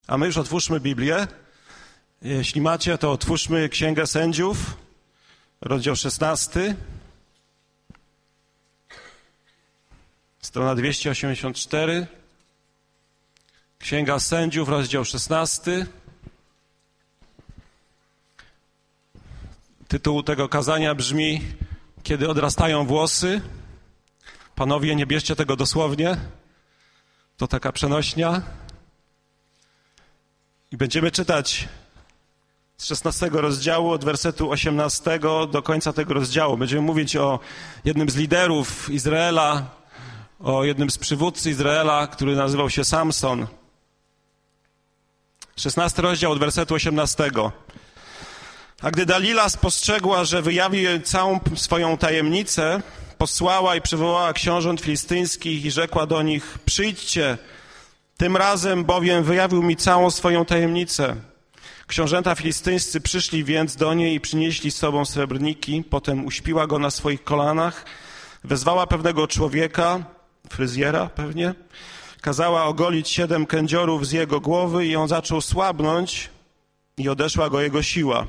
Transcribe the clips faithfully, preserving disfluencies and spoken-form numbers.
A my już otwórzmy Biblię. Jeśli macie, to otwórzmy Księgę Sędziów, rozdział szesnasty, strona dwieście osiemdziesiąt cztery. Księga Sędziów, rozdział szesnasty. Tytuł tego kazania brzmi: Kiedy odrastają włosy. Panowie, nie bierzcie tego dosłownie. To taka przenośnia. I będziemy czytać z szesnastego rozdziału, od wersetu osiemnastego do końca tego rozdziału. Będziemy mówić o jednym z liderów Izraela, o jednym z przywódcy Izraela, który nazywał się Samson. szesnasty rozdział od wersetu osiemnastego. A gdy Dalila spostrzegła, że wyjawi jej całą swoją tajemnicę, posłała i przywołała książąt filistyńskich i rzekła do nich: przyjdźcie, tym razem bowiem wyjawił mi całą swoją tajemnicę. Książęta filistyńscy przyszli więc do niej i przynieśli z sobą srebrniki. Potem uśpiła go na swoich kolanach, wezwała pewnego człowieka, fryzjera pewnie, kazała ogolić siedem kędziorów z jego głowy i on zaczął słabnąć i odeszła go jego siła.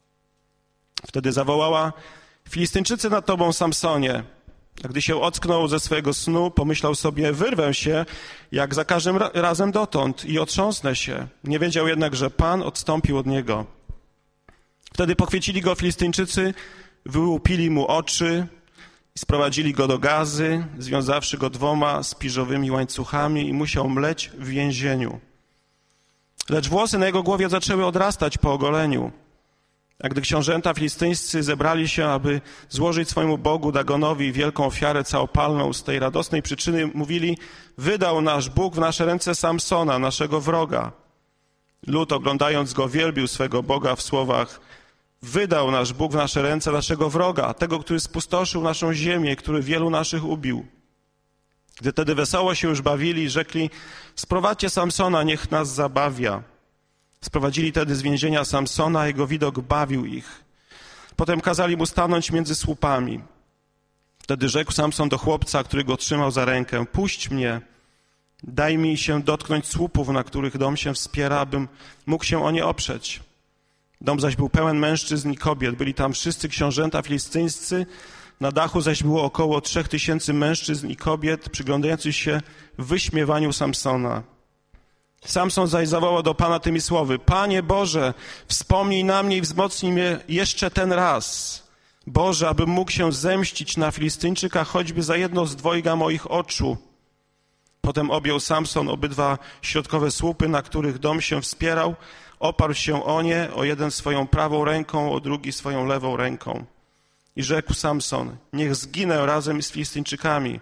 Wtedy zawołała: Filistyńczycy nad tobą, Samsonie. A gdy się ocknął ze swojego snu, pomyślał sobie: wyrwę się, jak za każdym razem dotąd, i otrząsnę się. Nie wiedział jednak, że Pan odstąpił od niego. Wtedy pochwycili go Filistyńczycy, wyłupili mu oczy i sprowadzili go do Gazy, związawszy go dwoma spiżowymi łańcuchami, i musiał mleć w więzieniu. Lecz włosy na jego głowie zaczęły odrastać po ogoleniu. A gdy książęta filistyńscy zebrali się, aby złożyć swojemu Bogu Dagonowi wielką ofiarę całopalną, z tej radosnej przyczyny mówili: wydał nasz Bóg w nasze ręce Samsona, naszego wroga. Lud, oglądając go, wielbił swego Boga w słowach: wydał nasz Bóg w nasze ręce naszego wroga, tego, który spustoszył naszą ziemię, który wielu naszych ubił. Gdy wtedy wesoło się już bawili, rzekli: sprowadźcie Samsona, niech nas zabawia. Sprowadzili tedy z więzienia Samsona, a jego widok bawił ich. Potem kazali mu stanąć między słupami. Wtedy rzekł Samson do chłopca, który go trzymał za rękę: puść mnie, daj mi się dotknąć słupów, na których dom się wspiera, abym mógł się o nie oprzeć. Dom zaś był pełen mężczyzn i kobiet. Byli tam wszyscy książęta filistyńscy. Na dachu zaś było około trzech tysięcy mężczyzn i kobiet, przyglądających się wyśmiewaniu Samsona. Samson zaś zawołał do Pana tymi słowy: Panie Boże, wspomnij na mnie i wzmocnij mnie jeszcze ten raz. Boże, abym mógł się zemścić na Filistyńczykach choćby za jedno z dwojga moich oczu. Potem objął Samson obydwa środkowe słupy, na których dom się wspierał, oparł się o nie, o jeden swoją prawą ręką, o drugi swoją lewą ręką. I rzekł Samson: niech zginę razem z Filistyńczykami.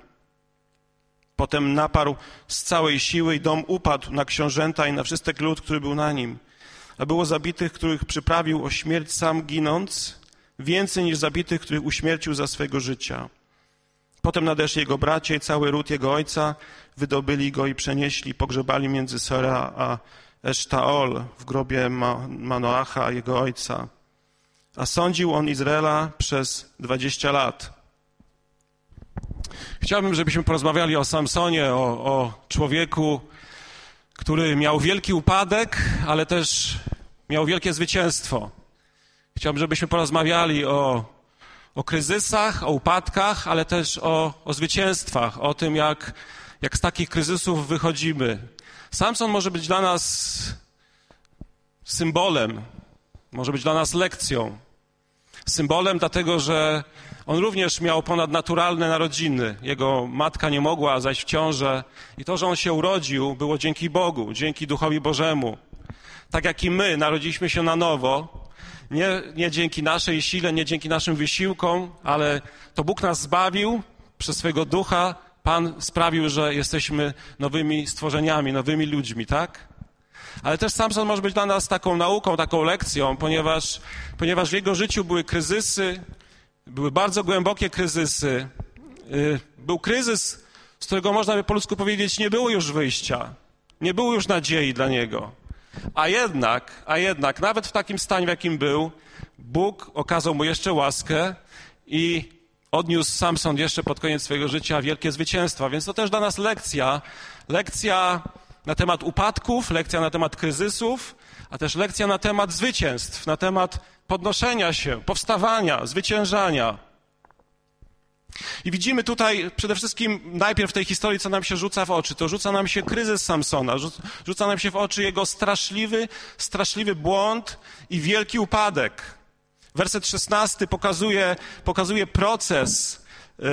Potem naparł z całej siły i dom upadł na książęta i na wszystek lud, który był na nim. A było zabitych, których przyprawił o śmierć sam ginąc, więcej niż zabitych, których uśmiercił za swego życia. Potem nadeszli jego bracia i cały ród jego ojca, wydobyli go i przenieśli, pogrzebali między Sora a Esztaol w grobie Ma- Manoacha, jego ojca. A sądził on Izraela przez dwadzieścia lat. Chciałbym, żebyśmy porozmawiali o Samsonie, o, o człowieku, który miał wielki upadek, ale też miał wielkie zwycięstwo. Chciałbym, żebyśmy porozmawiali o, o kryzysach, o upadkach, ale też o, o zwycięstwach, o tym, jak, jak z takich kryzysów wychodzimy. Samson może być dla nas symbolem, może być dla nas lekcją. Symbolem dlatego, że on również miał ponadnaturalne narodziny. Jego matka nie mogła zajść w ciążę i to, że on się urodził, było dzięki Bogu, dzięki Duchowi Bożemu. Tak jak i my narodziliśmy się na nowo, nie, nie dzięki naszej sile, nie dzięki naszym wysiłkom, ale to Bóg nas zbawił przez swojego Ducha. Pan sprawił, że jesteśmy nowymi stworzeniami, nowymi ludźmi, tak? Ale też Samson może być dla nas taką nauką, taką lekcją, ponieważ, ponieważ w jego życiu były kryzysy, były bardzo głębokie kryzysy. Był kryzys, z którego można by po ludzku powiedzieć, nie było już wyjścia, nie było już nadziei dla niego. A jednak, a jednak, nawet w takim stanie, w jakim był, Bóg okazał mu jeszcze łaskę i odniósł Samson jeszcze pod koniec swojego życia wielkie zwycięstwa. Więc to też dla nas lekcja, lekcja na temat upadków, lekcja na temat kryzysów, a też lekcja na temat zwycięstw, na temat podnoszenia się, powstawania, zwyciężania. I widzimy tutaj przede wszystkim najpierw w tej historii, co nam się rzuca w oczy. To rzuca nam się kryzys Samsona, rzuca nam się w oczy jego straszliwy, straszliwy błąd i wielki upadek. Werset szesnasty pokazuje, pokazuje proces,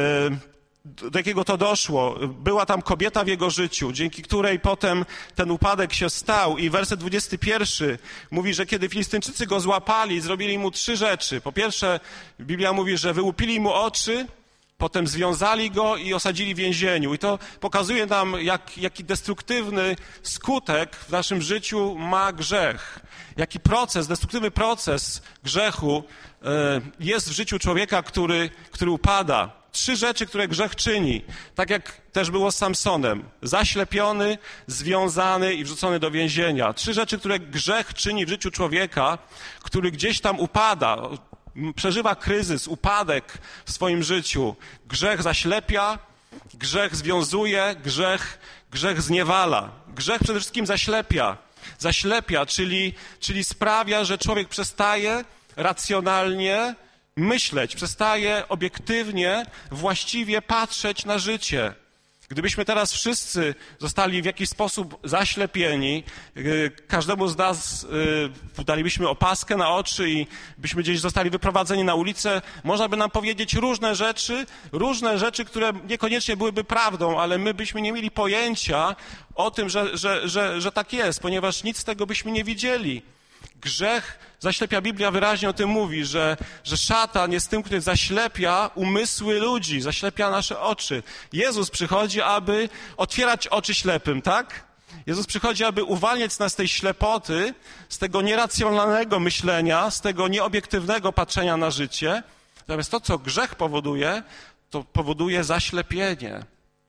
do jakiego to doszło. Była tam kobieta w jego życiu, dzięki której potem ten upadek się stał. I werset dwudziesty pierwszy mówi, że kiedy Filistyńczycy go złapali, zrobili mu trzy rzeczy. Po pierwsze, Biblia mówi, że wyłupili mu oczy, potem związali go i osadzili w więzieniu. I to pokazuje nam, jak, jaki destruktywny skutek w naszym życiu ma grzech. Jaki proces, destruktywny proces grzechu jest w życiu człowieka, który, który upada. Trzy rzeczy, które grzech czyni, tak jak też było z Samsonem. Zaślepiony, związany i wrzucony do więzienia. Trzy rzeczy, które grzech czyni w życiu człowieka, który gdzieś tam upada, przeżywa kryzys, upadek w swoim życiu. Grzech zaślepia, grzech związuje, grzech, grzech zniewala. Grzech przede wszystkim zaślepia. Zaślepia, czyli, czyli sprawia, że człowiek przestaje racjonalnie myśleć, przestaje obiektywnie, właściwie patrzeć na życie. Gdybyśmy teraz wszyscy zostali w jakiś sposób zaślepieni, każdemu z nas dalibyśmy opaskę na oczy i byśmy gdzieś zostali wyprowadzeni na ulicę, można by nam powiedzieć różne rzeczy, różne rzeczy, które niekoniecznie byłyby prawdą, ale my byśmy nie mieli pojęcia o tym, że, że, że, że tak jest, ponieważ nic z tego byśmy nie widzieli. Grzech zaślepia, Biblia wyraźnie o tym mówi, że, że szatan jest tym, który zaślepia umysły ludzi, zaślepia nasze oczy. Jezus przychodzi, aby otwierać oczy ślepym, tak? Jezus przychodzi, aby uwalniać nas z tej ślepoty, z tego nieracjonalnego myślenia, z tego nieobiektywnego patrzenia na życie. Natomiast to, co grzech powoduje, to powoduje zaślepienie,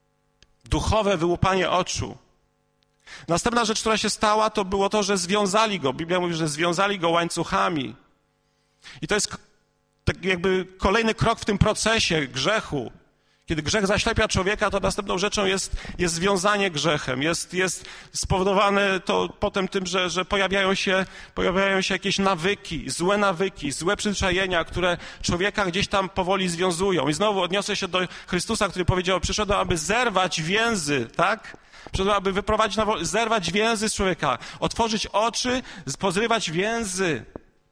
duchowe wyłupanie oczu. Następna rzecz, która się stała, to było to, że związali go. Biblia mówi, że związali go łańcuchami. I to jest tak jakby kolejny krok w tym procesie grzechu. Kiedy grzech zaślepia człowieka, to następną rzeczą jest, jest związanie grzechem. Jest, jest spowodowane to potem tym, że, że pojawiają się, pojawiają się jakieś nawyki, złe nawyki, złe przyzwyczajenia, które człowieka gdzieś tam powoli związują. I znowu odniosę się do Chrystusa, który powiedział, przyszedłem, aby zerwać więzy, tak? Przyszedłem, aby wyprowadzić na wolność, zerwać więzy z człowieka, otworzyć oczy, pozrywać więzy.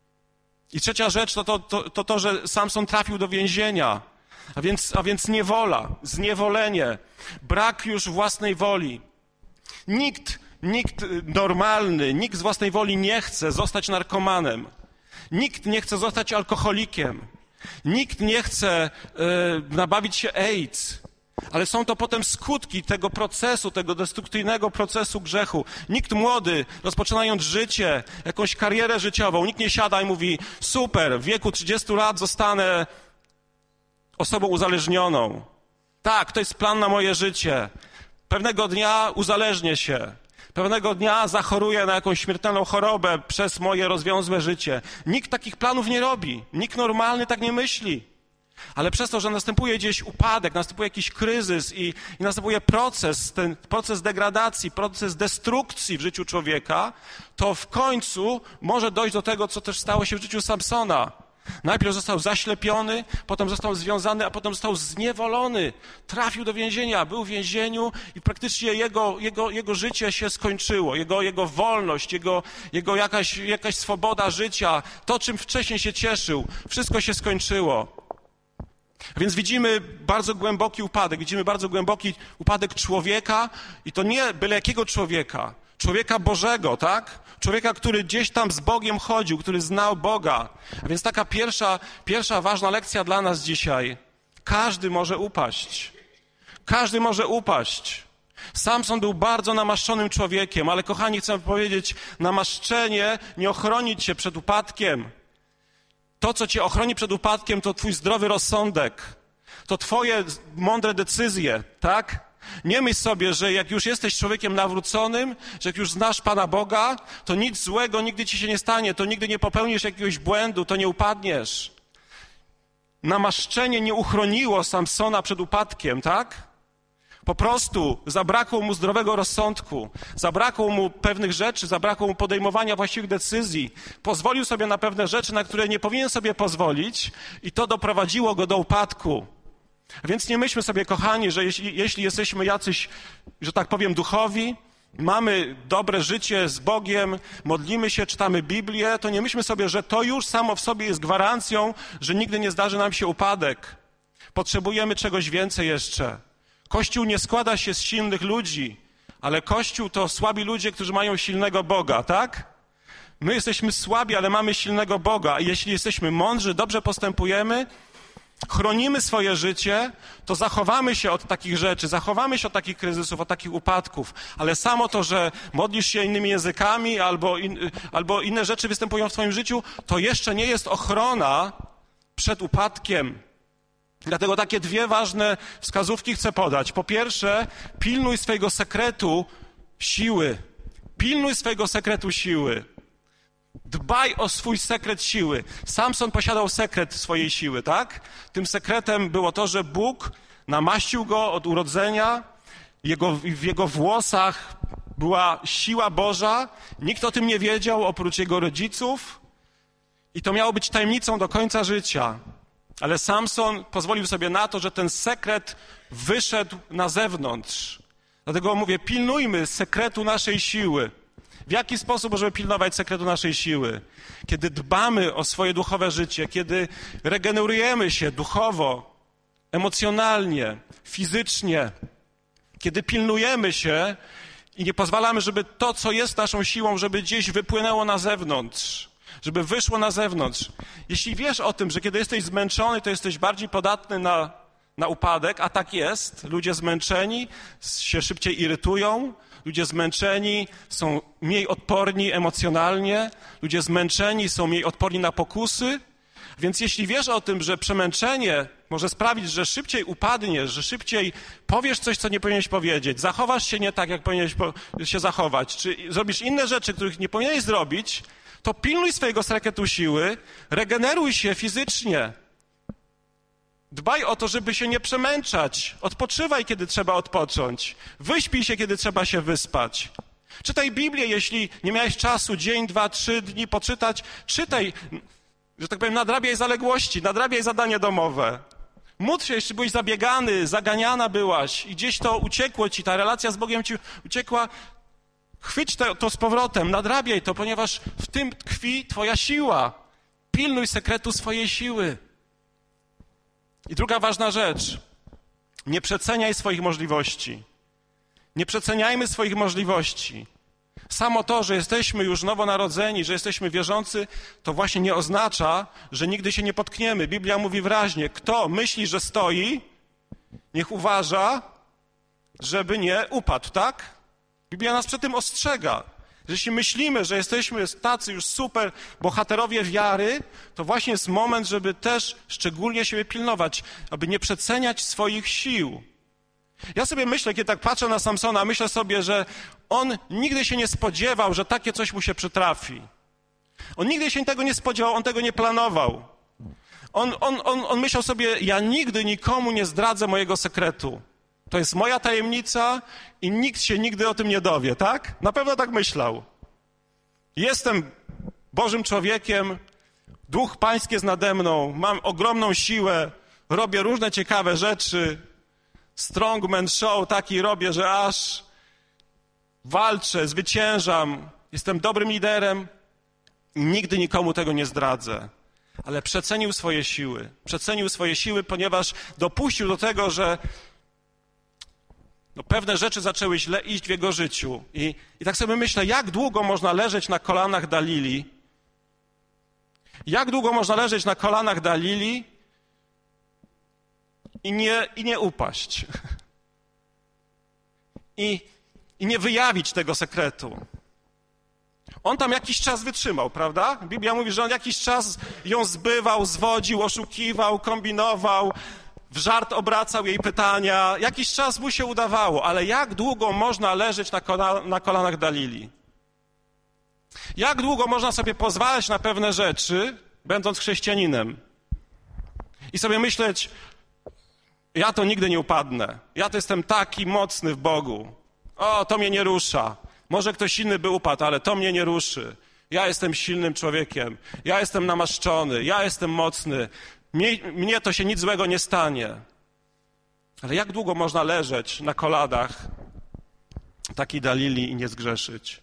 I trzecia rzecz to to, to, to, to że Samson trafił do więzienia. A więc, a więc niewola, zniewolenie, brak już własnej woli. Nikt, nikt normalny, nikt z własnej woli nie chce zostać narkomanem. Nikt nie chce zostać alkoholikiem. Nikt nie chce y, nabawić się AIDS. Ale są to potem skutki tego procesu, tego destrukcyjnego procesu grzechu. Nikt młody, rozpoczynając życie, jakąś karierę życiową, nikt nie siada i mówi, super, w wieku trzydziestu lat zostanę osobą uzależnioną. Tak, to jest plan na moje życie. Pewnego dnia uzależnię się. Pewnego dnia zachoruję na jakąś śmiertelną chorobę przez moje rozwiązłe życie. Nikt takich planów nie robi. Nikt normalny tak nie myśli. Ale przez to, że następuje gdzieś upadek, następuje jakiś kryzys i, i następuje proces, ten proces degradacji, proces destrukcji w życiu człowieka, to w końcu może dojść do tego, co też stało się w życiu Samsona. Najpierw został zaślepiony, potem został związany, a potem został zniewolony. Trafił do więzienia, był w więzieniu i praktycznie jego, jego, jego życie się skończyło. Jego, jego wolność, jego, jego jakaś, jakaś swoboda życia, to czym wcześniej się cieszył, wszystko się skończyło. A więc widzimy bardzo głęboki upadek, widzimy bardzo głęboki upadek człowieka i to nie byle jakiego człowieka, człowieka Bożego, tak? Człowieka, który gdzieś tam z Bogiem chodził, który znał Boga. A więc taka pierwsza, pierwsza ważna lekcja dla nas dzisiaj. Każdy może upaść. Każdy może upaść. Samson był bardzo namaszczonym człowiekiem, ale kochani, chcę powiedzieć, namaszczenie nie ochroni cię przed upadkiem. To, co cię ochroni przed upadkiem, to twój zdrowy rozsądek. To twoje mądre decyzje, tak? Nie myśl sobie, że jak już jesteś człowiekiem nawróconym, że jak już znasz Pana Boga, to nic złego nigdy ci się nie stanie, to nigdy nie popełnisz jakiegoś błędu, to nie upadniesz. Namaszczenie nie uchroniło Samsona przed upadkiem, tak? Po prostu zabrakło mu zdrowego rozsądku, zabrakło mu pewnych rzeczy, zabrakło mu podejmowania właściwych decyzji. Pozwolił sobie na pewne rzeczy, na które nie powinien sobie pozwolić i to doprowadziło go do upadku. A więc nie myślmy sobie, kochani, że jeśli, jeśli jesteśmy jacyś, że tak powiem, duchowi, mamy dobre życie z Bogiem, modlimy się, czytamy Biblię, to nie myślmy sobie, że to już samo w sobie jest gwarancją, że nigdy nie zdarzy nam się upadek. Potrzebujemy czegoś więcej jeszcze. Kościół nie składa się z silnych ludzi, ale Kościół to słabi ludzie, którzy mają silnego Boga, tak? My jesteśmy słabi, ale mamy silnego Boga i jeśli jesteśmy mądrzy, dobrze postępujemy, chronimy swoje życie, to zachowamy się od takich rzeczy, zachowamy się od takich kryzysów, od takich upadków, ale samo to, że modlisz się innymi językami albo, in, albo inne rzeczy występują w twoim życiu, to jeszcze nie jest ochrona przed upadkiem. Dlatego takie dwie ważne wskazówki chcę podać. Po pierwsze, pilnuj swojego sekretu siły. Pilnuj swojego sekretu siły. Dbaj o swój sekret siły. Samson posiadał sekret swojej siły, tak? Tym sekretem było to, że Bóg namaścił go od urodzenia, jego, w jego włosach była siła Boża, nikt o tym nie wiedział oprócz jego rodziców i to miało być tajemnicą do końca życia. Ale Samson pozwolił sobie na to, że ten sekret wyszedł na zewnątrz. Dlatego mówię, pilnujmy sekretu naszej siły. W jaki sposób możemy pilnować sekretu naszej siły? Kiedy dbamy o swoje duchowe życie, kiedy regenerujemy się duchowo, emocjonalnie, fizycznie, kiedy pilnujemy się i nie pozwalamy, żeby to, co jest naszą siłą, żeby gdzieś wypłynęło na zewnątrz, żeby wyszło na zewnątrz. Jeśli wiesz o tym, że kiedy jesteś zmęczony, to jesteś bardziej podatny na, na upadek, a tak jest, ludzie zmęczeni się szybciej irytują, ludzie zmęczeni są mniej odporni emocjonalnie, ludzie zmęczeni są mniej odporni na pokusy, więc jeśli wiesz o tym, że przemęczenie może sprawić, że szybciej upadniesz, że szybciej powiesz coś, co nie powinieneś powiedzieć, zachowasz się nie tak, jak powinieneś się zachować, czy zrobisz inne rzeczy, których nie powinieneś zrobić, to pilnuj swojego sekretu siły, regeneruj się fizycznie. Dbaj o to, żeby się nie przemęczać. Odpoczywaj, kiedy trzeba odpocząć. Wyśpij się, kiedy trzeba się wyspać. Czytaj Biblię, jeśli nie miałeś czasu, dzień, dwa, trzy dni poczytać. Czytaj, że tak powiem, nadrabiaj zaległości, nadrabiaj zadanie domowe. Módl się, jeśli byłeś zabiegany, zaganiana byłaś i gdzieś to uciekło ci, ta relacja z Bogiem ci uciekła, chwyć to, to z powrotem, nadrabiaj to, ponieważ w tym tkwi twoja siła. Pilnuj sekretu swojej siły. I druga ważna rzecz. Nie przeceniaj swoich możliwości. Nie przeceniajmy swoich możliwości. Samo to, że jesteśmy już nowonarodzeni, że jesteśmy wierzący, to właśnie nie oznacza, że nigdy się nie potkniemy. Biblia mówi wyraźnie, kto myśli, że stoi, niech uważa, żeby nie upadł, tak? Biblia nas przed tym ostrzega. Jeśli myślimy, że jesteśmy tacy już super bohaterowie wiary, to właśnie jest moment, żeby też szczególnie siebie pilnować, aby nie przeceniać swoich sił. Ja sobie myślę, kiedy tak patrzę na Samsona, myślę sobie, że on nigdy się nie spodziewał, że takie coś mu się przytrafi. On nigdy się tego nie spodziewał, on tego nie planował. On, on, on, on myślał sobie, ja nigdy nikomu nie zdradzę mojego sekretu. To jest moja tajemnica i nikt się nigdy o tym nie dowie, tak? Na pewno tak myślał. Jestem Bożym człowiekiem, Duch Pański jest nade mną, mam ogromną siłę, robię różne ciekawe rzeczy, strongman show taki robię, że aż walczę, zwyciężam, jestem dobrym liderem i nigdy nikomu tego nie zdradzę. Ale przecenił swoje siły, przecenił swoje siły, ponieważ dopuścił do tego, że no, pewne rzeczy zaczęły źle iść w jego życiu. I, I tak sobie myślę, jak długo można leżeć na kolanach Dalili? Jak długo można leżeć na kolanach Dalili i nie, i nie upaść? I, I nie wyjawić tego sekretu. On tam jakiś czas wytrzymał, prawda? Biblia mówi, że on jakiś czas ją zbywał, zwodził, oszukiwał, kombinował, w żart obracał jej pytania. Jakiś czas mu się udawało, ale jak długo można leżeć na, kola, na kolanach Dalili? Jak długo można sobie pozwalać na pewne rzeczy, będąc chrześcijaninem? I sobie myśleć, Ja to nigdy nie upadnę. Ja to jestem taki mocny w Bogu. O, to mnie nie rusza. Może ktoś inny by upadł, ale to mnie nie ruszy. Ja jestem silnym człowiekiem. Ja jestem namaszczony. Ja jestem mocny. Mnie, mnie to się nic złego nie stanie. Ale jak długo można leżeć na kolanach takiej Dalili i nie zgrzeszyć?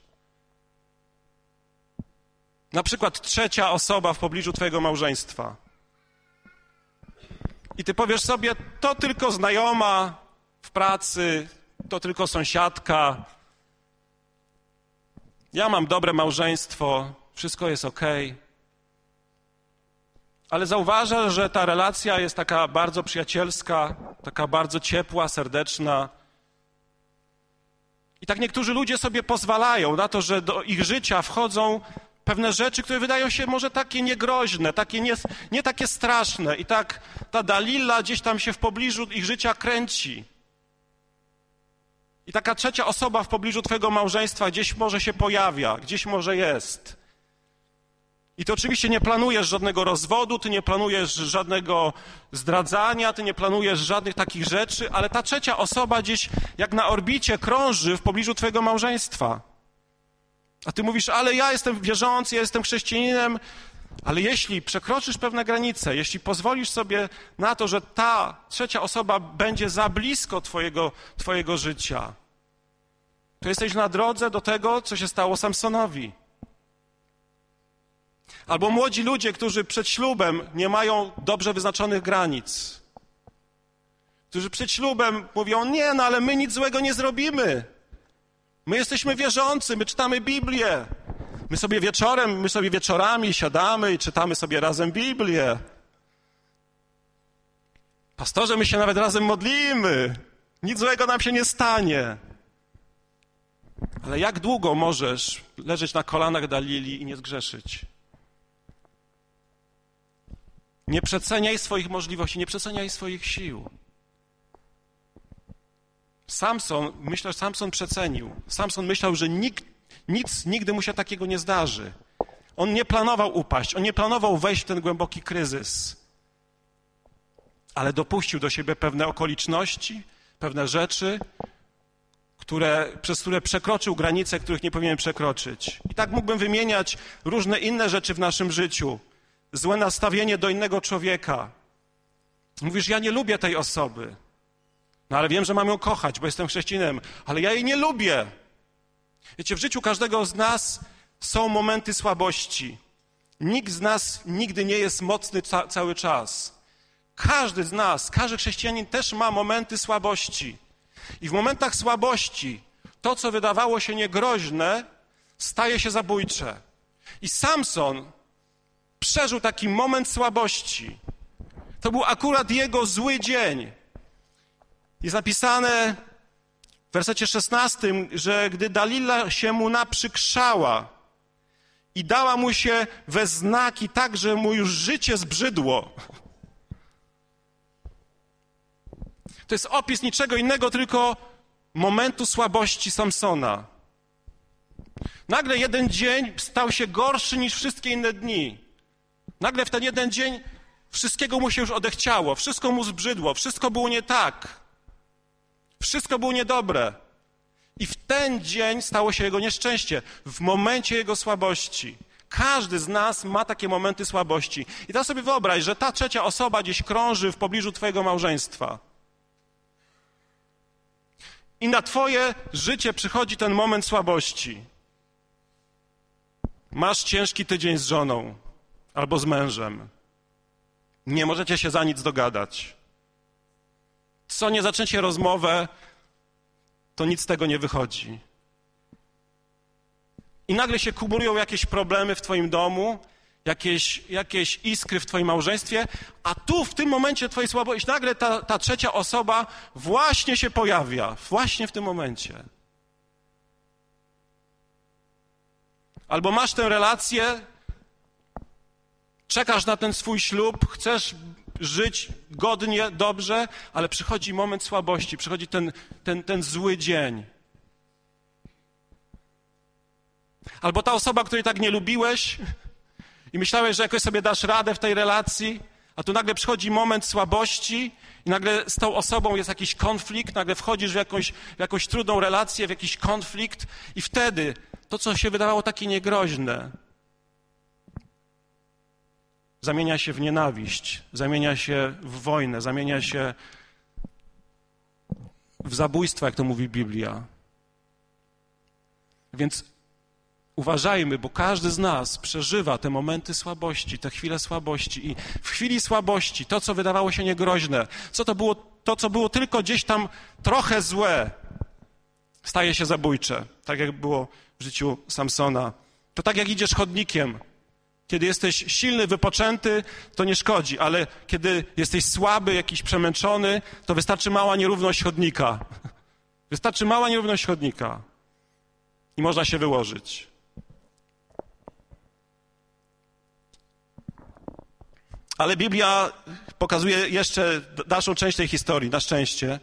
Na przykład trzecia osoba w pobliżu twojego małżeństwa. I ty powiesz sobie, to tylko znajoma w pracy, to tylko sąsiadka. Ja mam dobre małżeństwo, wszystko jest okej. Ale zauważasz, że ta relacja jest taka bardzo przyjacielska, taka bardzo ciepła, serdeczna. I tak niektórzy ludzie sobie pozwalają na to, że do ich życia wchodzą pewne rzeczy, które wydają się może takie niegroźne, takie nie, nie takie straszne. I tak ta Dalila gdzieś tam się w pobliżu ich życia kręci. I taka trzecia osoba w pobliżu twojego małżeństwa gdzieś może się pojawia, gdzieś może jest. I ty oczywiście nie planujesz żadnego rozwodu, ty nie planujesz żadnego zdradzania, ty nie planujesz żadnych takich rzeczy, ale ta trzecia osoba gdzieś jak na orbicie krąży w pobliżu twojego małżeństwa. A ty mówisz, ale ja jestem wierzący, ja jestem chrześcijaninem, ale jeśli przekroczysz pewne granice, jeśli pozwolisz sobie na to, że ta trzecia osoba będzie za blisko twojego, twojego życia, to jesteś na drodze do tego, co się stało Samsonowi. Albo młodzi ludzie, którzy przed ślubem nie mają dobrze wyznaczonych granic. Którzy przed ślubem mówią, nie, no ale my nic złego nie zrobimy. My jesteśmy wierzący, my czytamy Biblię. My sobie wieczorem, my sobie wieczorami siadamy i czytamy sobie razem Biblię. Pastorze, my się nawet razem modlimy. Nic złego nam się nie stanie. Ale jak długo możesz leżeć na kolanach Dalili i nie zgrzeszyć? Nie przeceniaj swoich możliwości, nie przeceniaj swoich sił. Samson, myślę, że Samson przecenił. Samson myślał, że nikt, nic nigdy mu się takiego nie zdarzy. On nie planował upaść, on nie planował wejść w ten głęboki kryzys. Ale dopuścił do siebie pewne okoliczności, pewne rzeczy, które, przez które przekroczył granice, których nie powinien przekroczyć. I tak mógłbym wymieniać różne inne rzeczy w naszym życiu. Złe nastawienie do innego człowieka. Mówisz, ja nie lubię tej osoby. No ale wiem, że mam ją kochać, bo jestem chrześcijaninem, ale ja jej nie lubię. Wiecie, w życiu każdego z nas są momenty słabości. Nikt z nas nigdy nie jest mocny ca- cały czas. Każdy z nas, każdy chrześcijanin też ma momenty słabości. I w momentach słabości to, co wydawało się niegroźne, staje się zabójcze. I Samson przeżył taki moment słabości. To był akurat jego zły dzień. Jest napisane w wersecie szesnastym, że gdy Dalila się mu naprzykrzała i dała mu się we znaki tak, że mu już życie zbrzydło. To jest opis niczego innego, tylko momentu słabości Samsona. Nagle jeden dzień stał się gorszy niż wszystkie inne dni. Nagle w ten jeden dzień wszystkiego mu się już odechciało, wszystko mu zbrzydło, wszystko było nie tak. Wszystko było niedobre. I w ten dzień stało się jego nieszczęście, w momencie jego słabości. Każdy z nas ma takie momenty słabości. I teraz sobie wyobraź, że ta trzecia osoba gdzieś krąży w pobliżu twojego małżeństwa. I na twoje życie przychodzi ten moment słabości. Masz ciężki tydzień z żoną albo z mężem. Nie możecie się za nic dogadać. Co nie zaczniecie rozmowę, to nic z tego nie wychodzi. I nagle się kumulują jakieś problemy w twoim domu, jakieś, jakieś iskry w twoim małżeństwie, a tu w tym momencie twojej słabości nagle ta, ta trzecia osoba właśnie się pojawia, właśnie w tym momencie. Albo masz tę relację, czekasz na ten swój ślub, chcesz żyć godnie, dobrze, ale przychodzi moment słabości, przychodzi ten, ten, ten zły dzień. Albo ta osoba, której tak nie lubiłeś i myślałeś, że jakoś sobie dasz radę w tej relacji, A tu nagle przychodzi moment słabości i nagle z tą osobą jest jakiś konflikt, nagle wchodzisz w jakąś, w jakąś trudną relację, w jakiś konflikt i wtedy to, co się wydawało takie niegroźne, zamienia się w nienawiść, zamienia się w wojnę, zamienia się w zabójstwo, jak to mówi Biblia. Więc uważajmy, bo każdy z nas przeżywa te momenty słabości, te chwile słabości i w chwili słabości to, co wydawało się niegroźne, co to było, to, co było tylko gdzieś tam trochę złe, staje się zabójcze, tak jak było w życiu Samsona. To tak jak idziesz chodnikiem. Kiedy jesteś silny, wypoczęty, to nie szkodzi, ale kiedy jesteś słaby, jakiś przemęczony, to wystarczy mała nierówność chodnika. Wystarczy mała nierówność chodnika i można się wyłożyć. Ale Biblia pokazuje jeszcze dalszą część tej historii, na szczęście,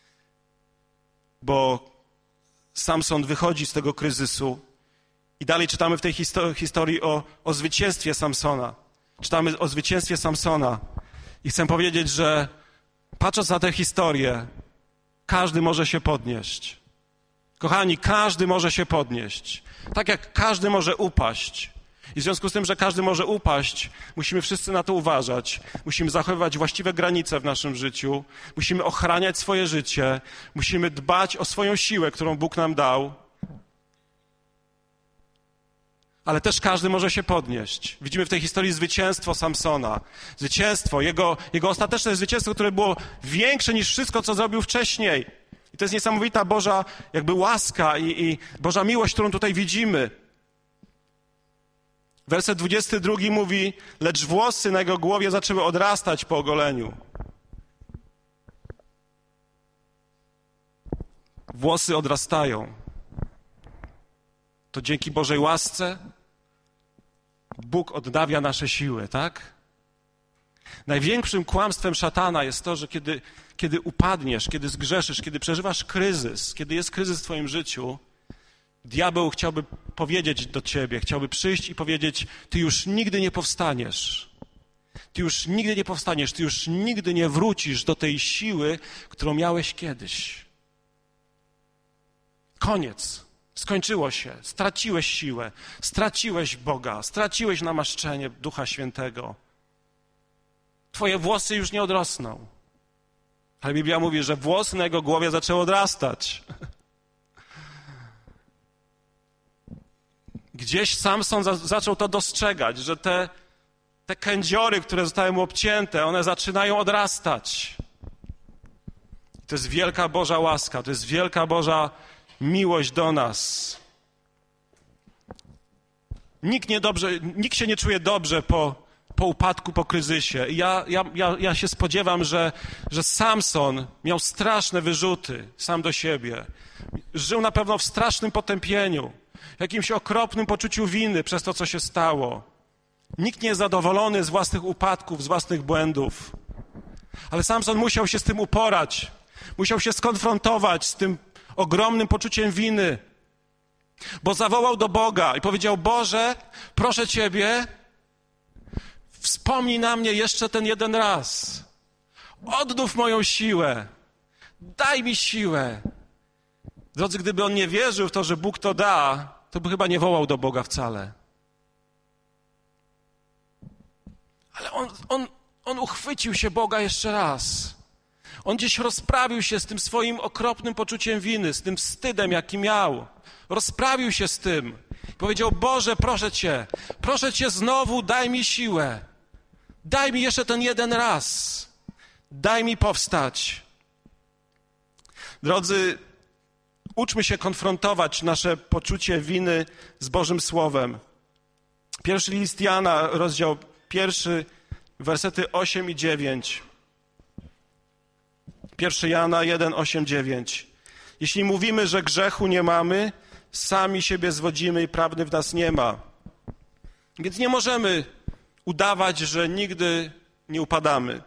bo Samson wychodzi z tego kryzysu i dalej czytamy w tej historii o, o zwycięstwie Samsona. Czytamy o zwycięstwie Samsona i chcę powiedzieć, że patrząc na tę historię, każdy może się podnieść. Kochani, każdy może się podnieść. Tak jak każdy może upaść. I w związku z tym, że każdy może upaść, musimy wszyscy na to uważać. Musimy zachowywać właściwe granice w naszym życiu. Musimy ochraniać swoje życie. Musimy dbać o swoją siłę, którą Bóg nam dał. Ale też każdy może się podnieść. Widzimy w tej historii zwycięstwo Samsona. Zwycięstwo, jego, jego ostateczne zwycięstwo, które było większe niż wszystko, co zrobił wcześniej. I to jest niesamowita Boża jakby łaska i, i Boża miłość, którą tutaj widzimy. Werset dwudziesty drugi mówi, lecz włosy na jego głowie zaczęły odrastać po ogoleniu. Włosy odrastają. To dzięki Bożej łasce Bóg odnawia nasze siły, tak? Największym kłamstwem szatana jest to, że kiedy, kiedy upadniesz, kiedy zgrzeszysz, kiedy przeżywasz kryzys, kiedy jest kryzys w twoim życiu, diabeł chciałby powiedzieć do ciebie, chciałby przyjść i powiedzieć, ty już nigdy nie powstaniesz. Ty już nigdy nie powstaniesz, ty już nigdy nie wrócisz do tej siły, którą miałeś kiedyś. Koniec. Skończyło się. Straciłeś siłę. Straciłeś Boga. Straciłeś namaszczenie Ducha Świętego. Twoje włosy już nie odrosną. Ale Biblia mówi, że włosy na jego głowie zaczęły odrastać. Gdzieś Samson za, zaczął to dostrzegać, że te, te kędziory, które zostały mu obcięte, one zaczynają odrastać. To jest wielka Boża łaska, to jest wielka Boża miłość do nas. Nikt, nie dobrze, nikt się nie czuje dobrze po, po upadku, po kryzysie. I ja, ja, ja, ja się spodziewam, że, że Samson miał straszne wyrzuty sam do siebie. Żył na pewno w strasznym potępieniu, w jakimś okropnym poczuciu winy przez to, co się stało. Nikt nie jest zadowolony z własnych upadków, z własnych błędów. Ale Samson musiał się z tym uporać. Musiał się skonfrontować z tym ogromnym poczuciem winy. Bo zawołał do Boga i powiedział, Boże, proszę Ciebie, wspomnij na mnie jeszcze ten jeden raz. Odnów moją siłę. Daj mi siłę. Drodzy, gdyby on nie wierzył w to, że Bóg to da, to by chyba nie wołał do Boga wcale. Ale on, on, on uchwycił się Boga jeszcze raz. On gdzieś rozprawił się z tym swoim okropnym poczuciem winy, z tym wstydem, jaki miał. Rozprawił się z tym. Powiedział, Boże, proszę Cię, proszę Cię znowu, daj mi siłę. Daj mi jeszcze ten jeden raz. Daj mi powstać. Drodzy, uczmy się konfrontować nasze poczucie winy z Bożym Słowem. Pierwszy list Jana, rozdział pierwszy, wersety osiem i dziewięć. Pierwszy Jana jeden, osiem, dziewięć. Jeśli mówimy, że grzechu nie mamy, sami siebie zwodzimy i prawdy w nas nie ma. Więc nie możemy udawać, że nigdy nie upadamy.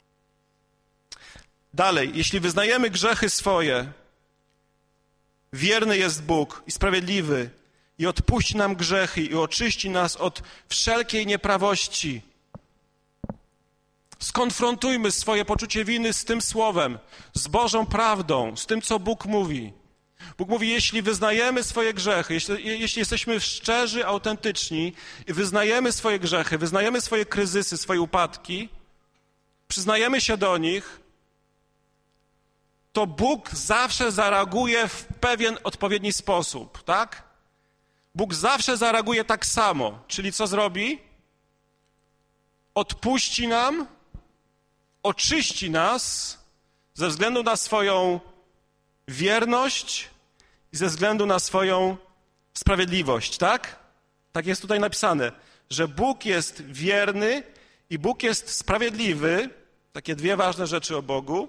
Dalej, jeśli wyznajemy grzechy swoje, wierny jest Bóg i sprawiedliwy i odpuści nam grzechy i oczyści nas od wszelkiej nieprawości. Skonfrontujmy swoje poczucie winy z tym słowem, z Bożą prawdą, z tym, co Bóg mówi. Bóg mówi, jeśli wyznajemy swoje grzechy, jeśli, jeśli jesteśmy szczerzy, autentyczni i wyznajemy swoje grzechy, wyznajemy swoje kryzysy, swoje upadki, przyznajemy się do nich, to Bóg zawsze zareaguje w pewien odpowiedni sposób, tak? Bóg zawsze zareaguje tak samo, czyli co zrobi? Odpuści nam, oczyści nas ze względu na swoją wierność i ze względu na swoją sprawiedliwość, tak? Tak jest tutaj napisane, że Bóg jest wierny i Bóg jest sprawiedliwy, takie dwie ważne rzeczy o Bogu,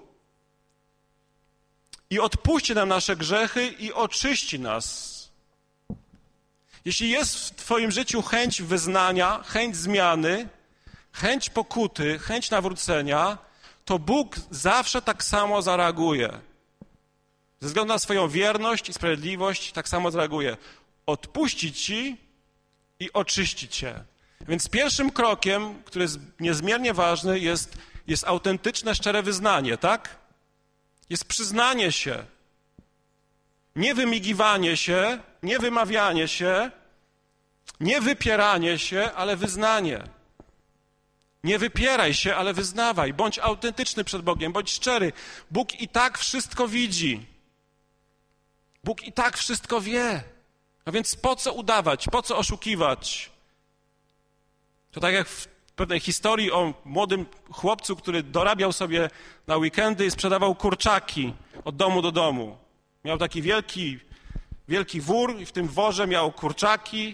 i odpuści nam nasze grzechy i oczyści nas. Jeśli jest w twoim życiu chęć wyznania, chęć zmiany, chęć pokuty, chęć nawrócenia, to Bóg zawsze tak samo zareaguje. Ze względu na swoją wierność i sprawiedliwość tak samo zareaguje. Odpuści ci i oczyści cię. Więc pierwszym krokiem, który jest niezmiernie ważny, jest, jest autentyczne, szczere wyznanie, tak? Jest przyznanie się. Nie wymigiwanie się, nie wymawianie się, nie wypieranie się, ale wyznanie. Nie wypieraj się, ale wyznawaj. Bądź autentyczny przed Bogiem, bądź szczery. Bóg i tak wszystko widzi. Bóg i tak wszystko wie. A więc po co udawać, po co oszukiwać? To tak jak w pewnej historii o młodym chłopcu, który dorabiał sobie na weekendy i sprzedawał kurczaki od domu do domu. Miał taki wielki, wielki wór i w tym worze miał kurczaki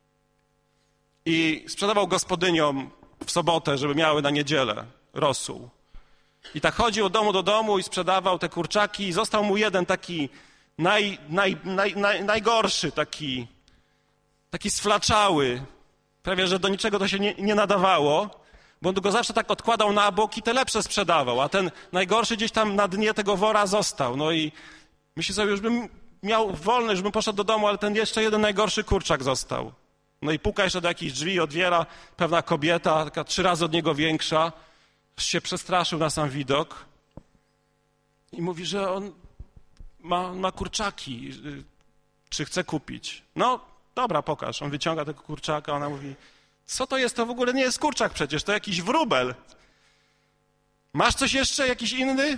i sprzedawał gospodyniom w sobotę, żeby miały na niedzielę rosół. I tak chodził od domu do domu i sprzedawał te kurczaki i został mu jeden taki naj, naj, naj, naj, najgorszy, taki, taki sflaczały, prawie że do niczego to się nie, nie nadawało, bo on go zawsze tak odkładał na bok i te lepsze sprzedawał, a ten najgorszy gdzieś tam na dnie tego wora został. No i myślę sobie, już bym miał wolny, już bym poszedł do domu, ale ten jeszcze jeden najgorszy kurczak został. No i puka jeszcze do jakichś drzwi, otwiera pewna kobieta, taka trzy razy od niego większa, się przestraszył na sam widok i mówi, że on ma, ma kurczaki, czy chce kupić. No, dobra, pokaż. On wyciąga tego kurczaka, ona mówi, co to jest? To w ogóle nie jest kurczak przecież, to jakiś wróbel. Masz coś jeszcze, jakiś inny?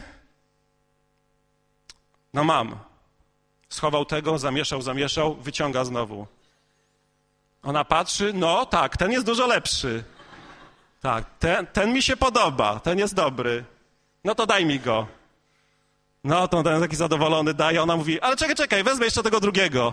No mam. Schował tego, zamieszał, zamieszał, wyciąga znowu. Ona patrzy, no tak, ten jest dużo lepszy. Tak, ten, ten mi się podoba, ten jest dobry. No to daj mi go. No to ten taki zadowolony daje, ona mówi, ale czekaj, czekaj, wezmę jeszcze tego drugiego.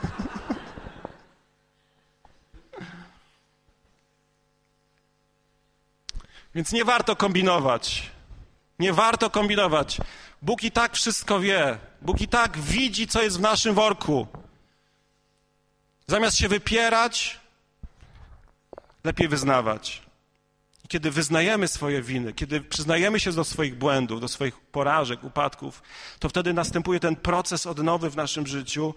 Więc nie warto kombinować. Nie warto kombinować. Bóg i tak wszystko wie. Bóg i tak widzi, co jest w naszym worku. Zamiast się wypierać, lepiej wyznawać. I kiedy wyznajemy swoje winy, kiedy przyznajemy się do swoich błędów, do swoich porażek, upadków, to wtedy następuje ten proces odnowy w naszym życiu.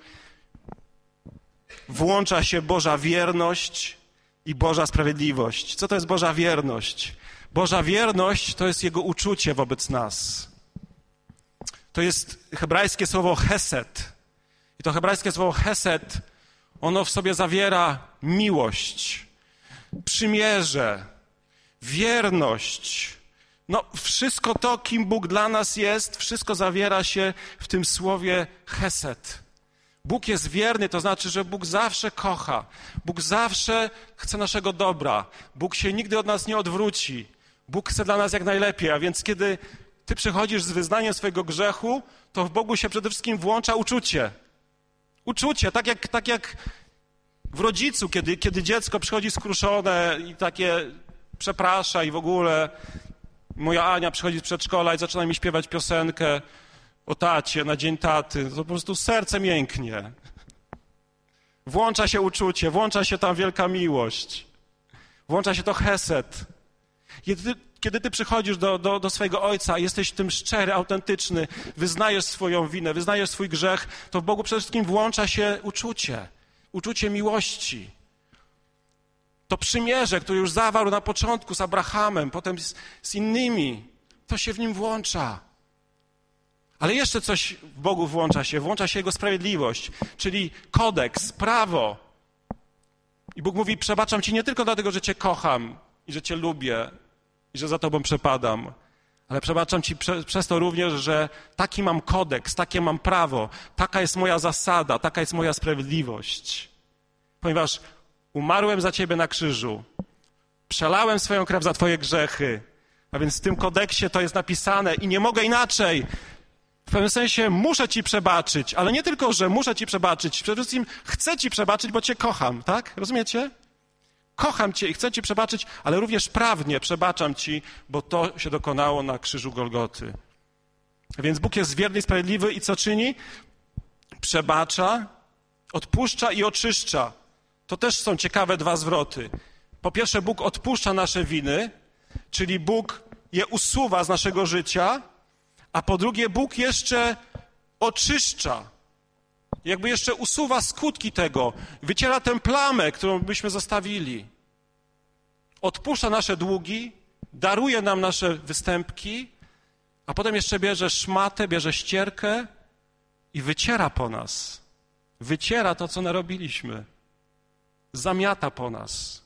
Włącza się Boża wierność i Boża sprawiedliwość. Co to jest Boża wierność? Boża wierność to jest Jego uczucie wobec nas. To jest hebrajskie słowo chesed. I to hebrajskie słowo chesed, ono w sobie zawiera miłość, przymierze, wierność. No wszystko to, kim Bóg dla nas jest, wszystko zawiera się w tym słowie chesed. Bóg jest wierny, to znaczy, że Bóg zawsze kocha. Bóg zawsze chce naszego dobra. Bóg się nigdy od nas nie odwróci. Bóg chce dla nas jak najlepiej, a więc kiedy ty przychodzisz z wyznaniem swojego grzechu, to w Bogu się przede wszystkim włącza uczucie. Uczucie, tak jak, tak jak w rodzicu, kiedy, kiedy dziecko przychodzi skruszone i takie przeprasza i w ogóle moja Ania przychodzi z przedszkola i zaczyna mi śpiewać piosenkę o tacie, na dzień taty, to po prostu serce mięknie. Włącza się uczucie, włącza się tam wielka miłość. Włącza się to chesed. Kiedy ty, kiedy ty przychodzisz do, do, do swojego ojca, jesteś tym szczery, autentyczny, wyznajesz swoją winę, wyznajesz swój grzech, to w Bogu przede wszystkim włącza się uczucie. Uczucie miłości. To przymierze, które już zawarł na początku z Abrahamem, potem z, z innymi, to się w nim włącza. Ale jeszcze coś w Bogu włącza się, włącza się Jego sprawiedliwość, czyli kodeks, prawo. I Bóg mówi, przebaczam ci nie tylko dlatego, że cię kocham i że cię lubię i że za tobą przepadam, ale przebaczam ci prze, przez to również, że taki mam kodeks, takie mam prawo, taka jest moja zasada, taka jest moja sprawiedliwość. Ponieważ umarłem za ciebie na krzyżu, przelałem swoją krew za twoje grzechy, a więc w tym kodeksie to jest napisane i nie mogę inaczej. W pewnym sensie muszę ci przebaczyć, ale nie tylko, że muszę ci przebaczyć, przede wszystkim chcę ci przebaczyć, bo cię kocham, tak? Rozumiecie? Kocham cię i chcę ci przebaczyć, ale również prawnie przebaczam ci, bo to się dokonało na krzyżu Golgoty. Więc Bóg jest wierny i sprawiedliwy i co czyni? Przebacza, odpuszcza i oczyszcza. To też są ciekawe dwa zwroty. Po pierwsze, Bóg odpuszcza nasze winy, czyli Bóg je usuwa z naszego życia, a po drugie Bóg jeszcze oczyszcza. Jakby jeszcze usuwa skutki tego, wyciera tę plamę, którą byśmy zostawili. Odpuszcza nasze długi, daruje nam nasze występki, a potem jeszcze bierze szmatę, bierze ścierkę i wyciera po nas. Wyciera to, co narobiliśmy. Zamiata po nas.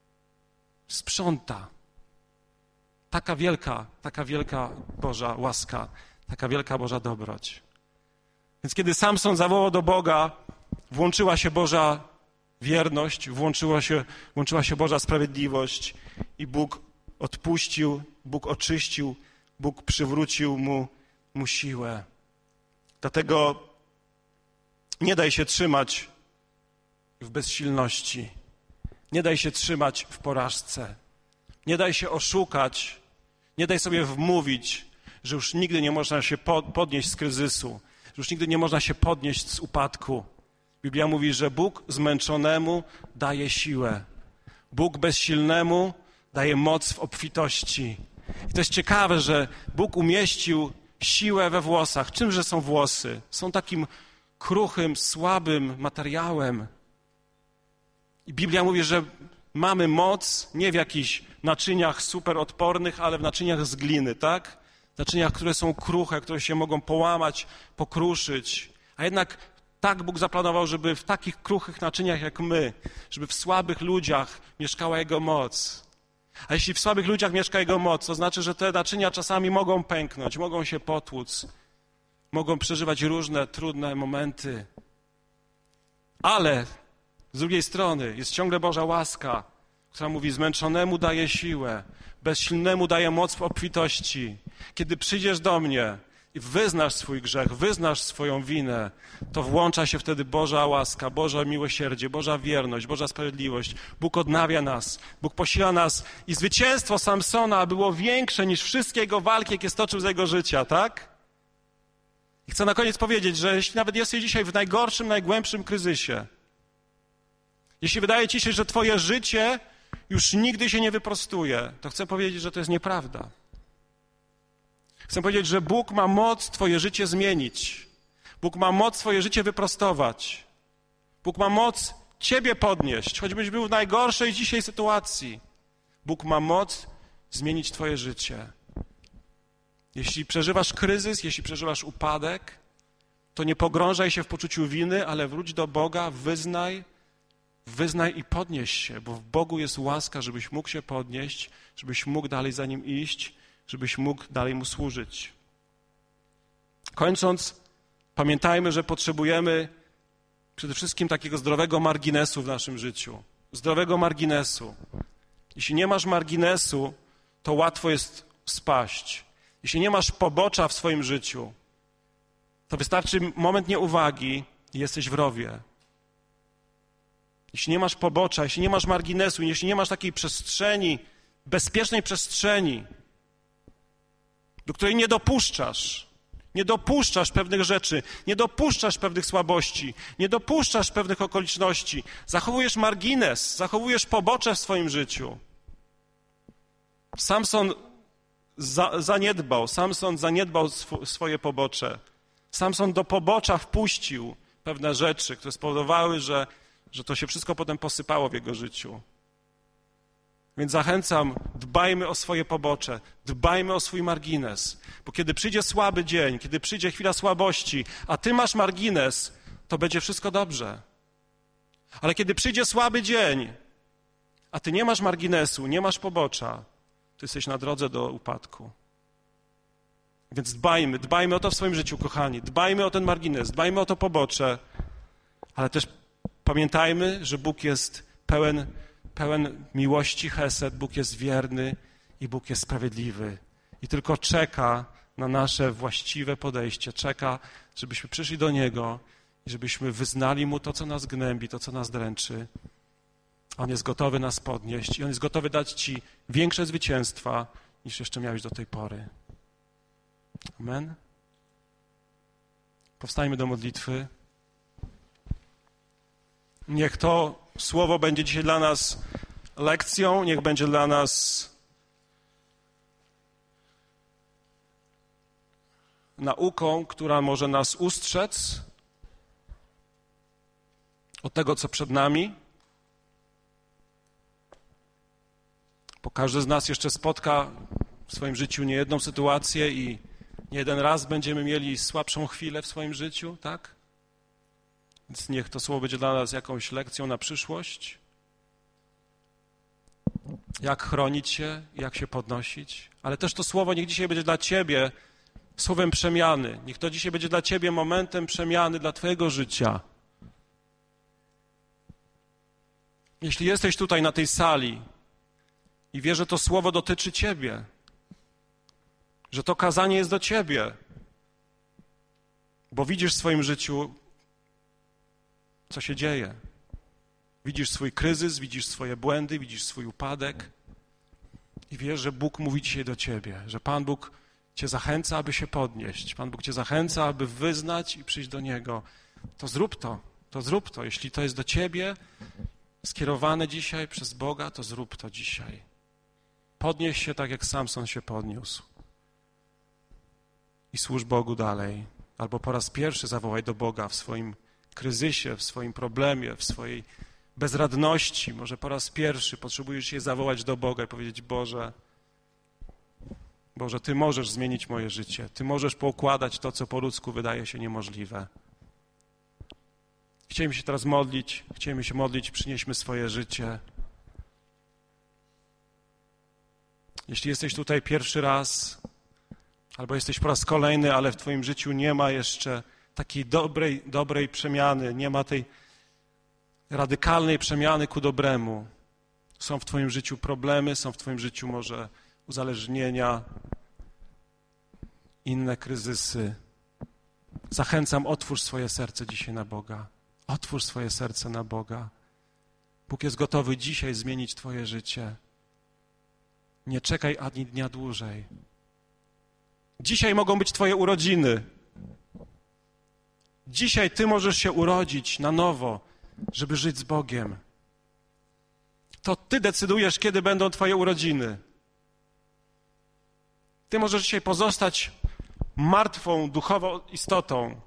Sprząta. Taka wielka, taka wielka Boża łaska, taka wielka Boża dobroć. Więc kiedy Samson zawołał do Boga, włączyła się Boża wierność, włączyła się, włączyła się Boża sprawiedliwość i Bóg odpuścił, Bóg oczyścił, Bóg przywrócił mu, mu siłę. Dlatego nie daj się trzymać w bezsilności, nie daj się trzymać w porażce, nie daj się oszukać, nie daj sobie wmówić, że już nigdy nie można się podnieść z kryzysu, że już nigdy nie można się podnieść z upadku. Biblia mówi, że Bóg zmęczonemu daje siłę. Bóg bezsilnemu daje moc w obfitości. I to jest ciekawe, że Bóg umieścił siłę we włosach. Czymże są włosy? Są takim kruchym, słabym materiałem. I Biblia mówi, że mamy moc nie w jakichś naczyniach superodpornych, ale w naczyniach z gliny, tak? Naczyniach, które są kruche, które się mogą połamać, pokruszyć. A jednak tak Bóg zaplanował, żeby w takich kruchych naczyniach jak my, żeby w słabych ludziach mieszkała Jego moc. A jeśli w słabych ludziach mieszka Jego moc, to znaczy, że te naczynia czasami mogą pęknąć, mogą się potłuc, mogą przeżywać różne trudne momenty. Ale z drugiej strony jest ciągle Boża łaska, która mówi, zmęczonemu daje siłę, bezsilnemu daje moc w obfitości. Kiedy przyjdziesz do mnie i wyznasz swój grzech, wyznasz swoją winę, to włącza się wtedy Boża łaska, Boże miłosierdzie, Boża wierność, Boża sprawiedliwość. Bóg odnawia nas, Bóg posila nas i zwycięstwo Samsona było większe niż wszystkie jego walki, jakie stoczył za jego życia, tak? I chcę na koniec powiedzieć, że jeśli nawet jesteś dzisiaj w najgorszym, najgłębszym kryzysie, jeśli wydaje ci się, że twoje życie już nigdy się nie wyprostuje, to chcę powiedzieć, że to jest nieprawda. Chcę powiedzieć, że Bóg ma moc twoje życie zmienić. Bóg ma moc twoje życie wyprostować. Bóg ma moc ciebie podnieść, choćbyś był w najgorszej dzisiaj sytuacji. Bóg ma moc zmienić twoje życie. Jeśli przeżywasz kryzys, jeśli przeżywasz upadek, to nie pogrążaj się w poczuciu winy, ale wróć do Boga, wyznaj, wyznaj i podnieś się, bo w Bogu jest łaska, żebyś mógł się podnieść, żebyś mógł dalej za Nim iść, żebyś mógł dalej Mu służyć. Kończąc, pamiętajmy, że potrzebujemy przede wszystkim takiego zdrowego marginesu w naszym życiu. Zdrowego marginesu. Jeśli nie masz marginesu, to łatwo jest spaść. Jeśli nie masz pobocza w swoim życiu, to wystarczy moment nieuwagi i jesteś w rowie. Jeśli nie masz pobocza, jeśli nie masz marginesu, jeśli nie masz takiej przestrzeni, bezpiecznej przestrzeni, do której nie dopuszczasz, nie dopuszczasz pewnych rzeczy, nie dopuszczasz pewnych słabości, nie dopuszczasz pewnych okoliczności, zachowujesz margines, zachowujesz pobocze w swoim życiu. Samson za, zaniedbał, Samson zaniedbał sw- swoje pobocze. Samson do pobocza wpuścił pewne rzeczy, które spowodowały, że, że to się wszystko potem posypało w jego życiu. Więc zachęcam, dbajmy o swoje pobocze, dbajmy o swój margines, bo kiedy przyjdzie słaby dzień, kiedy przyjdzie chwila słabości, a ty masz margines, to będzie wszystko dobrze. Ale kiedy przyjdzie słaby dzień, a ty nie masz marginesu, nie masz pobocza, to jesteś na drodze do upadku. Więc dbajmy, dbajmy o to w swoim życiu, kochani. Dbajmy o ten margines, dbajmy o to pobocze, ale też pamiętajmy, że Bóg jest pełen, pełen miłości, chesed, Bóg jest wierny i Bóg jest sprawiedliwy. I tylko czeka na nasze właściwe podejście, czeka, żebyśmy przyszli do Niego i żebyśmy wyznali Mu to, co nas gnębi, to, co nas dręczy. On jest gotowy nas podnieść i On jest gotowy dać Ci większe zwycięstwa, niż jeszcze miałeś do tej pory. Amen. Powstańmy do modlitwy. Niech to słowo będzie dzisiaj dla nas lekcją, niech będzie dla nas nauką, która może nas ustrzec od tego, co przed nami. Bo każdy z nas jeszcze spotka w swoim życiu niejedną sytuację i nie jeden raz będziemy mieli słabszą chwilę w swoim życiu, tak? Więc niech to słowo będzie dla nas jakąś lekcją na przyszłość. Jak chronić się, jak się podnosić. Ale też to słowo niech dzisiaj będzie dla Ciebie słowem przemiany. Niech to dzisiaj będzie dla Ciebie momentem przemiany dla Twojego życia. Jeśli jesteś tutaj na tej sali i wiesz, że to słowo dotyczy Ciebie, że to kazanie jest do Ciebie, bo widzisz w swoim życiu, co się dzieje. Widzisz swój kryzys, widzisz swoje błędy, widzisz swój upadek i wiesz, że Bóg mówi dzisiaj do Ciebie, że Pan Bóg Cię zachęca, aby się podnieść. Pan Bóg Cię zachęca, aby wyznać i przyjść do Niego. To zrób to, to zrób to. Jeśli to jest do Ciebie skierowane dzisiaj przez Boga, to zrób to dzisiaj. Podnieś się tak, jak Samson się podniósł. I służ Bogu dalej. Albo po raz pierwszy zawołaj do Boga w swoim kryzysie, w swoim problemie, w swojej bezradności. Może po raz pierwszy potrzebujesz się zawołać do Boga i powiedzieć: Boże, Boże, Ty możesz zmienić moje życie. Ty możesz poukładać to, co po ludzku wydaje się niemożliwe. Chcielibyśmy się teraz modlić, chcielibyśmy się modlić, przynieśmy swoje życie. Jeśli jesteś tutaj pierwszy raz, albo jesteś po raz kolejny, ale w Twoim życiu nie ma jeszcze takiej dobrej, dobrej przemiany, nie ma tej radykalnej przemiany ku dobremu. Są w Twoim życiu problemy, są w Twoim życiu może uzależnienia, inne kryzysy. Zachęcam, otwórz swoje serce dzisiaj na Boga. Otwórz swoje serce na Boga. Bóg jest gotowy dzisiaj zmienić Twoje życie. Nie czekaj ani dnia dłużej. Dzisiaj mogą być Twoje urodziny. Dzisiaj Ty możesz się urodzić na nowo, żeby żyć z Bogiem. To Ty decydujesz, kiedy będą Twoje urodziny. Ty możesz dzisiaj pozostać martwą, duchową istotą,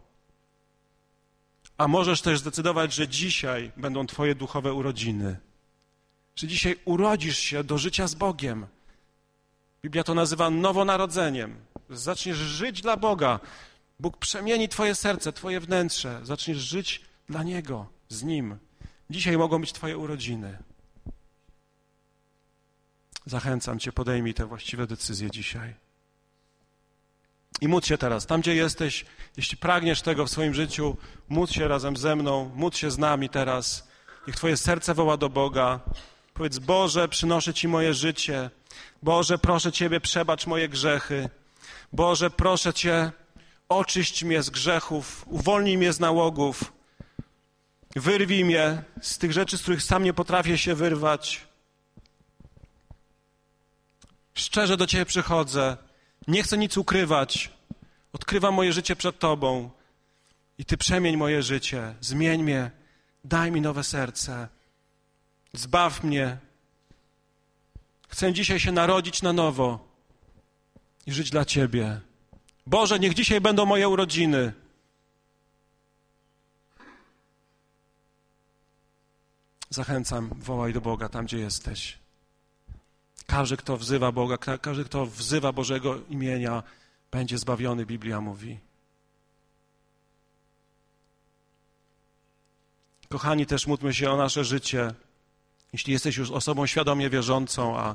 a możesz też zdecydować, że dzisiaj będą Twoje duchowe urodziny. Że dzisiaj urodzisz się do życia z Bogiem. Biblia to nazywa nowonarodzeniem. Zaczniesz żyć dla Boga. Bóg przemieni Twoje serce, Twoje wnętrze. Zaczniesz żyć dla Niego, z Nim. Dzisiaj mogą być Twoje urodziny. Zachęcam Cię, podejmij te właściwe decyzje dzisiaj. I módl się teraz, tam gdzie jesteś, jeśli pragniesz tego w swoim życiu, módl się razem ze mną, módl się z nami teraz. Niech Twoje serce woła do Boga. Powiedz: Boże, przynoszę Ci moje życie. Boże, proszę Ciebie, przebacz moje grzechy. Boże, proszę Cię, oczyść mnie z grzechów, uwolnij mnie z nałogów. Wyrwij mnie z tych rzeczy, z których sam nie potrafię się wyrwać. Szczerze do Ciebie przychodzę. Nie chcę nic ukrywać. Odkrywam moje życie przed Tobą. I Ty przemień moje życie. Zmień mnie. Daj mi nowe serce. Zbaw mnie. Chcę dzisiaj się narodzić na nowo i żyć dla Ciebie. Boże, niech dzisiaj będą moje urodziny. Zachęcam, wołaj do Boga tam, gdzie jesteś. Każdy, kto wzywa Boga, każdy, kto wzywa Bożego imienia, będzie zbawiony, Biblia mówi. Kochani, też módlmy się o nasze życie. Jeśli jesteś już osobą świadomie wierzącą, a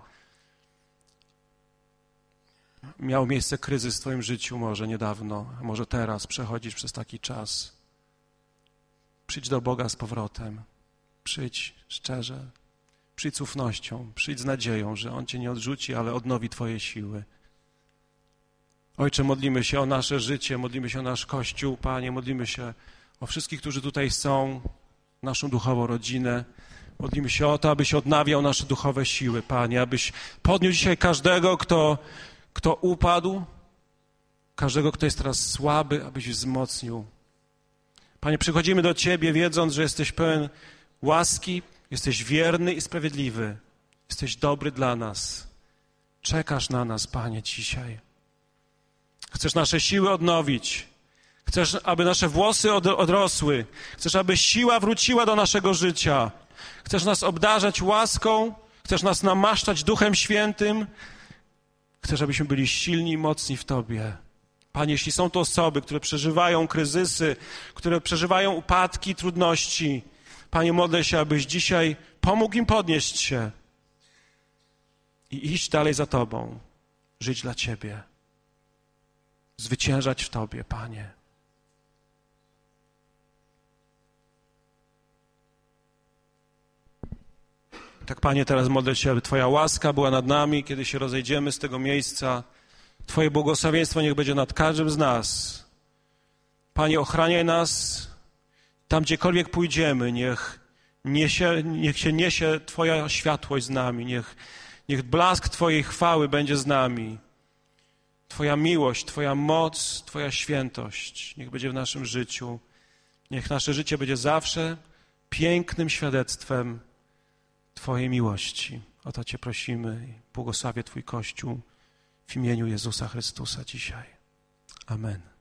miał miejsce kryzys w twoim życiu może niedawno, a może teraz przechodzisz przez taki czas, przyjdź do Boga z powrotem. Przyjdź szczerze, przyjdź z ufnością, przyjdź z nadzieją, że On cię nie odrzuci, ale odnowi twoje siły. Ojcze, modlimy się o nasze życie, modlimy się o nasz Kościół, Panie, modlimy się o wszystkich, którzy tutaj są, naszą duchową rodzinę. Modlimy się o to, abyś odnawiał nasze duchowe siły, Panie, abyś podniósł dzisiaj każdego, kto, kto upadł, każdego, kto jest teraz słaby, abyś wzmocnił. Panie, przychodzimy do Ciebie, wiedząc, że jesteś pełen łaski, jesteś wierny i sprawiedliwy. Jesteś dobry dla nas. Czekasz na nas, Panie, dzisiaj. Chcesz nasze siły odnowić. Chcesz, aby nasze włosy od, odrosły. Chcesz, aby siła wróciła do naszego życia. Chcesz nas obdarzać łaską. Chcesz nas namaszczać Duchem Świętym. Chcesz, abyśmy byli silni i mocni w Tobie. Panie, jeśli są to osoby, które przeżywają kryzysy, które przeżywają upadki, trudności, Panie, modlę się, abyś dzisiaj pomógł im podnieść się i iść dalej za Tobą, żyć dla Ciebie, zwyciężać w Tobie, Panie. Tak, Panie, teraz modlę się, aby Twoja łaska była nad nami, kiedy się rozejdziemy z tego miejsca. Twoje błogosławieństwo niech będzie nad każdym z nas. Panie, ochraniaj nas tam, gdziekolwiek pójdziemy. Niech, niesie, niech się niesie Twoja światłość z nami. Niech, niech blask Twojej chwały będzie z nami. Twoja miłość, Twoja moc, Twoja świętość niech będzie w naszym życiu. Niech nasze życie będzie zawsze pięknym świadectwem Twojej miłości. O to Cię prosimy i błogosławię Twój Kościół w imieniu Jezusa Chrystusa dzisiaj. Amen.